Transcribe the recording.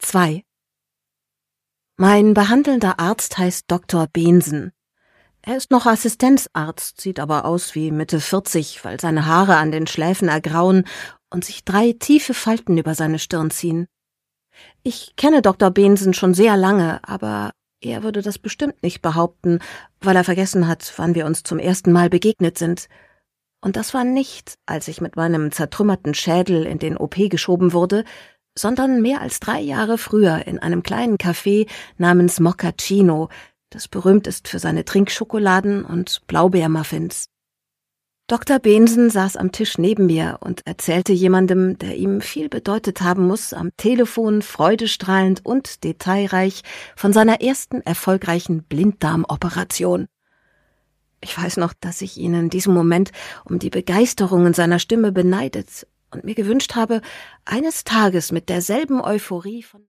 2. Mein behandelnder Arzt heißt Dr. Bensen. Er ist noch Assistenzarzt, sieht aber aus wie Mitte 40, weil seine Haare an den Schläfen ergrauen und sich 3 tiefe Falten über seine Stirn ziehen. Ich kenne Dr. Bensen schon sehr lange, aber er würde das bestimmt nicht behaupten, weil er vergessen hat, wann wir uns zum ersten Mal begegnet sind. Und das war nicht, als ich mit meinem zertrümmerten Schädel in den OP geschoben wurde, sondern mehr als 3 Jahre früher in einem kleinen Café namens Mochaccino, das berühmt ist für seine Trinkschokoladen und Blaubeermuffins. Dr. Bensen saß am Tisch neben mir und erzählte jemandem, der ihm viel bedeutet haben muss, am Telefon freudestrahlend und detailreich von seiner ersten erfolgreichen Blinddarmoperation. Ich weiß noch, dass ich ihn in diesem Moment um die Begeisterung in seiner Stimme beneidet und mir gewünscht habe, eines Tages mit derselben Euphorie von